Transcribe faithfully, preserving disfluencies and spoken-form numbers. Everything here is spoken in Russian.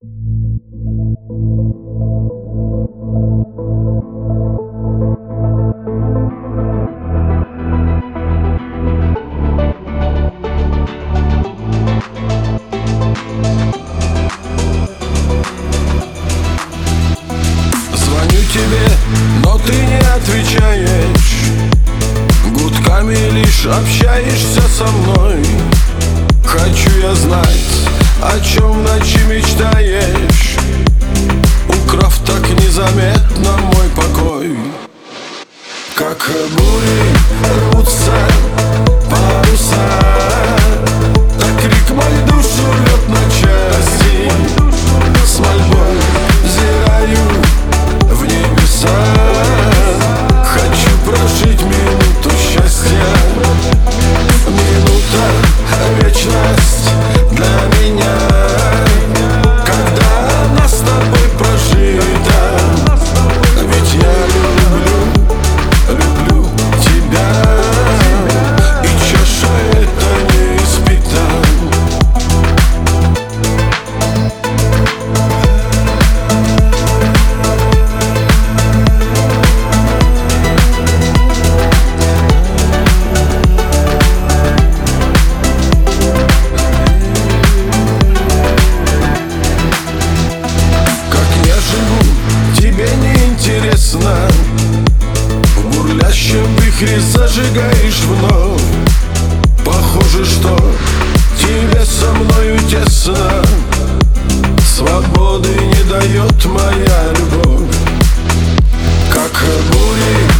Тебе, но ты не отвечаешь, гудками лишь общаешься со мной. Хочу я знать, о чем в ночи мечтаешь, украв так незаметно мой покой. Как бури рвутся паруса, так крик мой душу рвет на части. С мольбой взираю в небеса, хочу прожить минуту счастья. Минута — вечность для меня, когда она с тобой прожита. Ведь я люблю, люблю тебя, и чаша эта не испита. В бурлящем вихре зажигаешь вновь. Похоже, что тебе со мною тесно, свободы не дает моя любовь. Как бури